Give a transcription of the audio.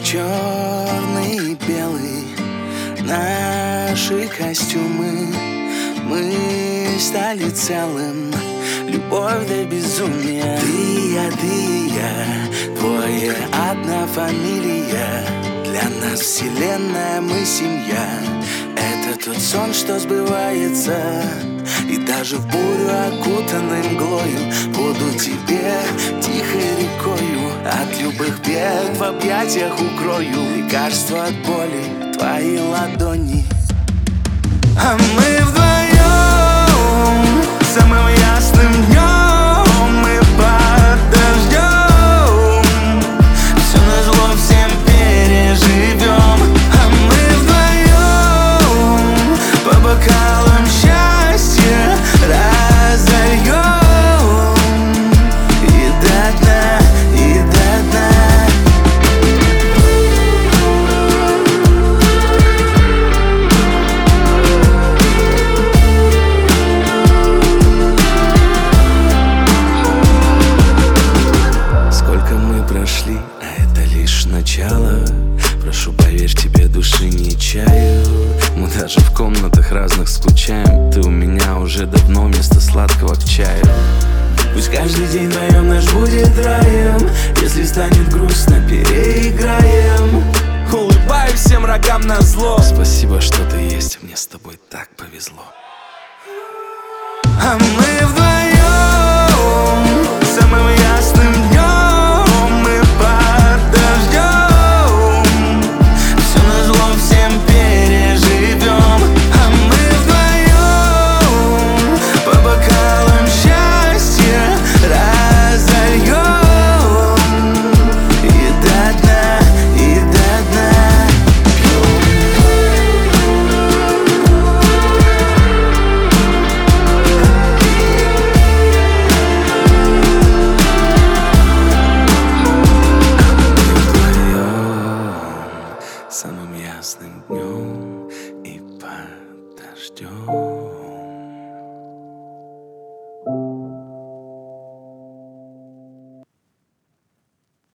черный и белый наши костюмы. Мы стали целым, любовь до безумия. Ты и я, двое, одна фамилия. Для нас вселенная, мы семья. Это тот сон, что сбывается. И даже в бурю, окутанной мглою, буду тебе тихой рекою. От любых бед в объятиях укрою. Лекарство от боли, твои ладони. А мы вдвоем самым ясным днем. Мы под дождем все назло всем переживем. А мы вдвоем по бокалам счастья разольем. И до дна, и до дна. Прошли, а это лишь начало. Прошу, поверь, тебе души не чаю. Мы даже в комнатах разных скучаем. Ты у меня уже давно вместо сладкого к чаю. Пусть каждый день вдвоем наш будет раем. Если станет грустно, переиграем. Улыбаюсь всем врагам назло. Спасибо, что ты есть, мне с тобой так повезло. А мы вдвоем самым ясным днем. Самым ясным днем и под дождем.